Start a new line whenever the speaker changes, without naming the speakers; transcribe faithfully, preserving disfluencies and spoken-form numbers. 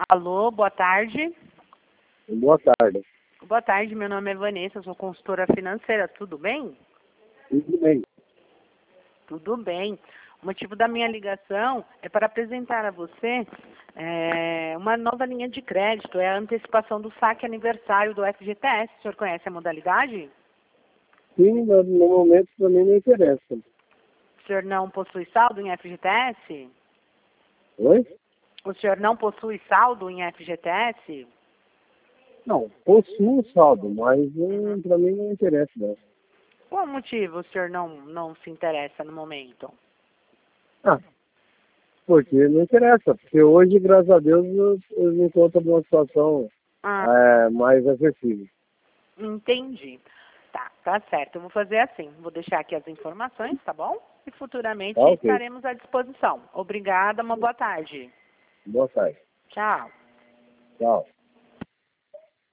Alô, boa tarde.
Boa tarde.
Boa tarde, meu nome é Vanessa, eu sou consultora financeira, tudo bem?
Tudo bem.
Tudo bem. O motivo da minha ligação é para apresentar a você é, uma nova linha de crédito, é a antecipação do saque aniversário do F G T S. O senhor conhece a modalidade?
Sim, no, no momento para mim não interessa.
O senhor não possui saldo em F G T S?
Oi?
O senhor não possui saldo em F G T S?
Não, possuo saldo, mas hum, para mim não interessa. Não.
Qual o motivo o senhor não, não se interessa no momento?
Ah, porque não interessa. Porque hoje, graças a Deus, eu, eu me encontro numa situação
Ah,
é, mais acessível.
entendi. Tá, tá certo. Eu vou fazer assim. Vou deixar aqui as informações, tá bom? E futuramente
Tá ok.
estaremos à disposição. Obrigada, uma boa tarde.
Boa tarde.
Tchau.
Tchau.